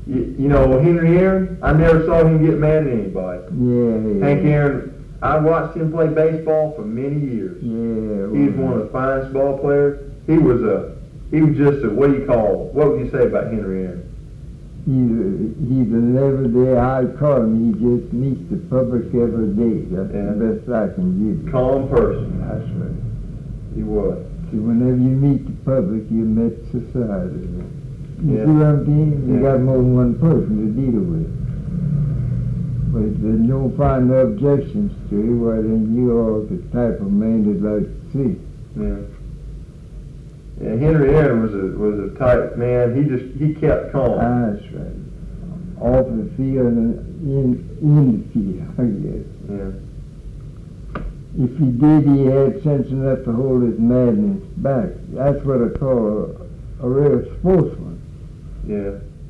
You know, Henry Aaron, I never saw him get mad at anybody. Yeah. Hank Aaron, I watched him play baseball for many years. Yeah. He was one of the finest ball players. He was just a, what would you say about Henry Aaron? He's an everyday high calm. He just meets the public every day. That's the best I can give you. Calm person. That's right. He was. See, whenever you meet the public, you met society. You Yeah. see what I'm saying? You Yeah. got more than one person to deal with. But if they don't find no objections to it, well, then you are the type of man they'd like to see. Yeah. Yeah, Henry Aaron was a type man. He kept calm. That's right. Off the field and in the field, I guess. Yeah. If he did, he had sense enough to hold his madness back. That's what I call a real sportsman. Yeah.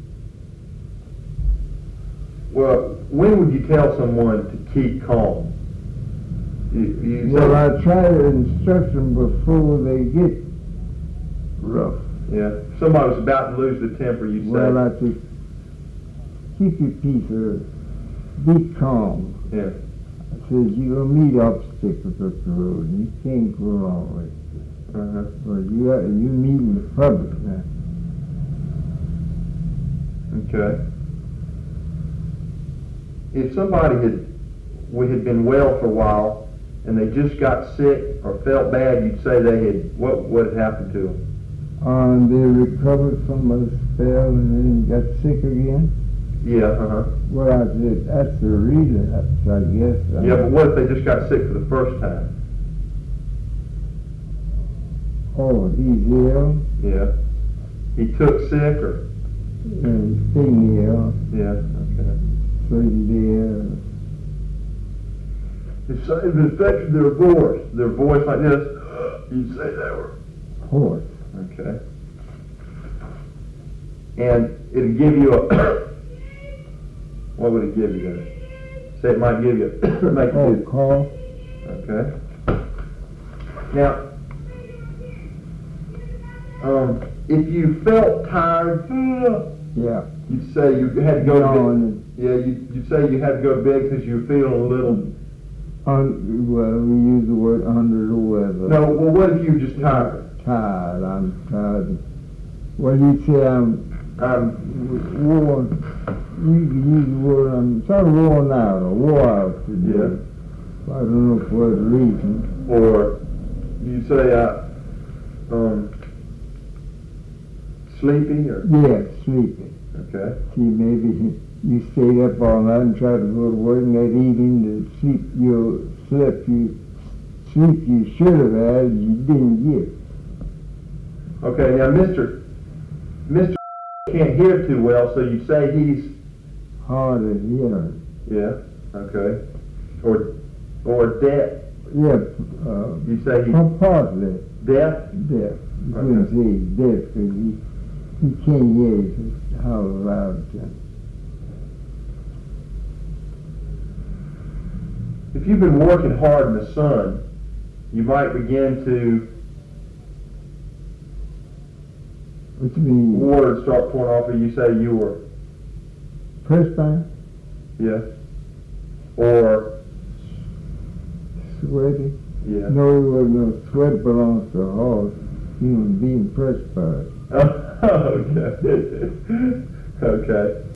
Well, when would you tell someone to keep calm? Well, I try to instruct them before they get rough. Yeah. If somebody was about to lose their temper, you say. Well, I say, keep your peace, be calm. Yeah. I says, you're going to meet obstacles up the road, and you can't go wrong with it. Uh-huh. But you meet in the public now. Okay. If somebody had been well for a while and they just got sick or felt bad, you'd say what had happened to them? They recovered from a spell and then got sick again. Yeah. Uh-huh. Well, I said, that's the reason, I guess. Yeah, but what if they just got sick for the first time? Oh, he's ill? Yeah. He took sick or? And he's staying ill. Yeah. Okay. So he's ill. If it affected their voice like this, you'd say they were Hoarse. okay. And it'd give you a, what would it give you then? Say it might give you, make you, Cough. okay. Now, if you felt tired, Yeah. you'd say you had to go to bed. Yawn. Yeah, you'd say you had to go to bed because you were feeling a little. Well, we use the word under the weather. No, well, what if you were just tired? Tired. I'm tired. Well, you say I'm worn. You can use the word I'm sort of worn out or wore out today. Yeah. I don't know for what reason. Or you say sleepy or Yeah, sleepy. okay. See, maybe you stayed up all night and tried to go to work, and that evening the sleep you should have had, you didn't get. Okay, now Mr. can't hear too well, so you say he's Hard of hearing. yeah, okay. Or deaf. Yeah, You say he's partly deaf? deaf. You couldn't say he's deaf because he can't hear you how loud. If you've been working hard in the sun, you might begin to What you mean? water start pouring off of you. Say you were Perspire? yeah, or Sweaty? yeah. No, no sweat belongs to a horse. Human being perspired. Oh, okay. Okay.